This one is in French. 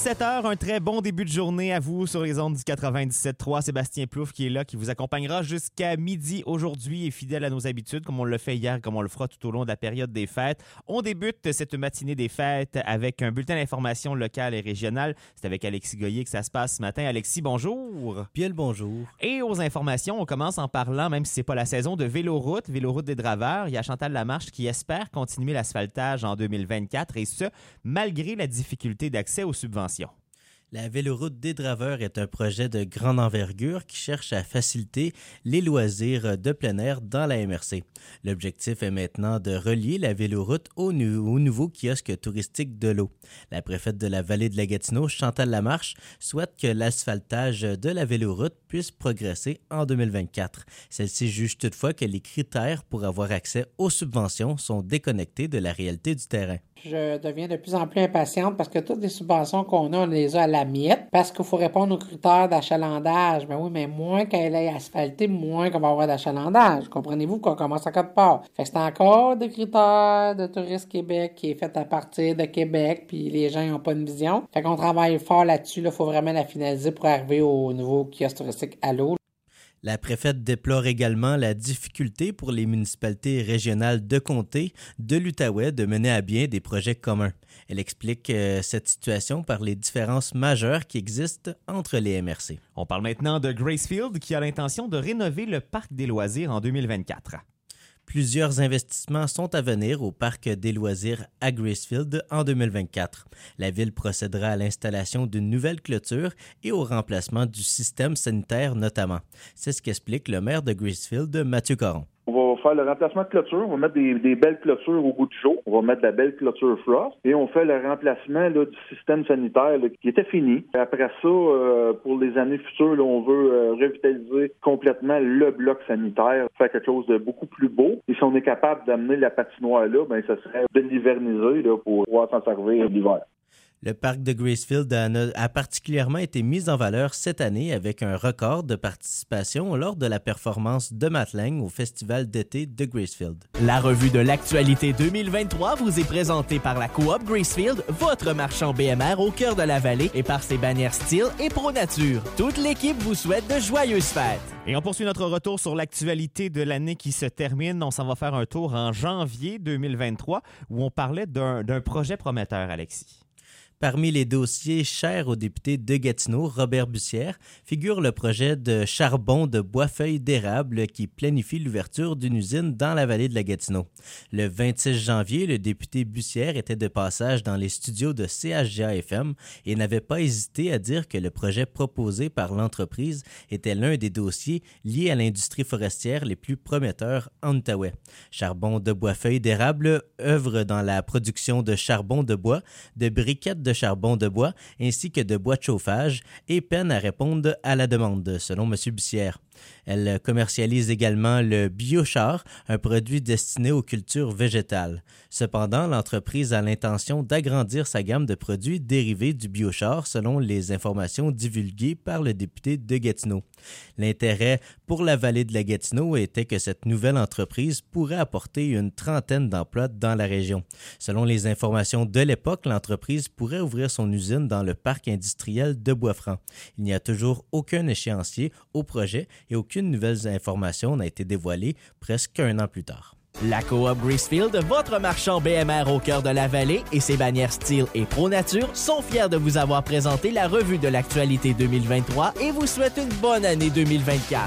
7h, un très bon début de journée à vous sur les ondes du 97.3. Sébastien Plouffe qui est là, qui vous accompagnera jusqu'à midi aujourd'hui et fidèle à nos habitudes, comme on l'a fait hier, comme on le fera tout au long de la période des fêtes. On débute cette matinée des fêtes avec un bulletin d'information locale et régionale. C'est avec Alexis Goyer que ça se passe ce matin. Alexis, bonjour. Bien le bonjour. Et aux informations, on commence en parlant, même si c'est pas la saison, de Véloroute des Draveurs. Il y a Chantal Lamarche qui espère continuer l'asphaltage en 2024 et ce, malgré la difficulté d'accès aux subventions. La Véloroute des Draveurs est un projet de grande envergure qui cherche à faciliter les loisirs de plein air dans la MRC. L'objectif est maintenant de relier la Véloroute au nouveau kiosque touristique de l'eau. La préfète de la vallée de la Gatineau, Chantal Lamarche, souhaite que l'asphaltage de la Véloroute puisse progresser en 2024. Celle-ci juge toutefois que les critères pour avoir accès aux subventions sont déconnectés de la réalité du terrain. Je deviens de plus en plus impatiente parce que toutes les subventions qu'on a, on les a à la miette parce qu'il faut répondre aux critères d'achalandage. Ben oui, mais moins qu'elle est asphaltée, moins qu'on va avoir d'achalandage. Comprenez-vous qu'on commence à quelque part. Fait que c'est encore des critères de Tourisme Québec qui est fait à partir de Québec puis les gens n'ont pas une vision. Fait qu'on travaille fort là-dessus. Il faut vraiment la finaliser pour arriver au nouveau kiosque touristique à l'eau. La préfète déplore également la difficulté pour les municipalités régionales de comté de l'Outaouais de mener à bien des projets communs. Elle explique cette situation par les différences majeures qui existent entre les MRC. On parle maintenant de Gracefield qui a l'intention de rénover le parc des loisirs en 2024. Plusieurs investissements sont à venir au parc des loisirs à Gracefield en 2024. La ville procédera à l'installation d'une nouvelle clôture et au remplacement du système sanitaire notamment. C'est ce qu'explique le maire de Gracefield, Mathieu Caron. On va faire le remplacement de clôture, on va mettre des belles clôtures au goût du jour, on va mettre la belle clôture Frost et on fait le remplacement là, du système sanitaire là, qui était fini. Après ça, pour les années futures, là, on veut revitaliser complètement le bloc sanitaire, faire quelque chose de beaucoup plus beau. Et si on est capable d'amener la patinoire là, ben ça serait de l'hiverniser là, pour pouvoir s'en servir l'hiver. Le parc de Gracefield a particulièrement été mis en valeur cette année avec un record de participation lors de la performance de Matt Lang au Festival d'été de Gracefield. La revue de l'actualité 2023 vous est présentée par la Coop Gracefield, votre marchand BMR au cœur de la vallée et par ses bannières Steel et Pro Nature. Toute l'équipe vous souhaite de joyeuses fêtes. Et on poursuit notre retour sur l'actualité de l'année qui se termine. On s'en va faire un tour en janvier 2023 où on parlait d'un projet prometteur, Alexis. Parmi les dossiers chers au député de Gatineau, Robert Bussière, figure le projet de charbon de bois-feuilles d'érable qui planifie l'ouverture d'une usine dans la vallée de la Gatineau. Le 26 janvier, le député Bussière était de passage dans les studios de CHGA-FM et n'avait pas hésité à dire que le projet proposé par l'entreprise était l'un des dossiers liés à l'industrie forestière les plus prometteurs en Outaouais. Charbon de bois-feuilles d'érable œuvre dans la production de charbon de bois, de briquettes de charbon de bois ainsi que de bois de chauffage et peine à répondre à la demande, selon M. Bussière. Elle commercialise également le biochar, un produit destiné aux cultures végétales. Cependant, l'entreprise a l'intention d'agrandir sa gamme de produits dérivés du biochar selon les informations divulguées par le député de Gatineau. L'intérêt pour la vallée de la Gatineau était que cette nouvelle entreprise pourrait apporter une trentaine d'emplois dans la région. Selon les informations de l'époque, l'entreprise pourrait ouvrir son usine dans le parc industriel de Bois-Franc. Il n'y a toujours aucun échéancier au projet et aucune nouvelle information n'a été dévoilée presque un an plus tard. La Coop Gracefield, votre marchand BMR au cœur de la vallée et ses bannières Steel et Pro Nature sont fiers de vous avoir présenté la revue de l'actualité 2023 et vous souhaitent une bonne année 2024.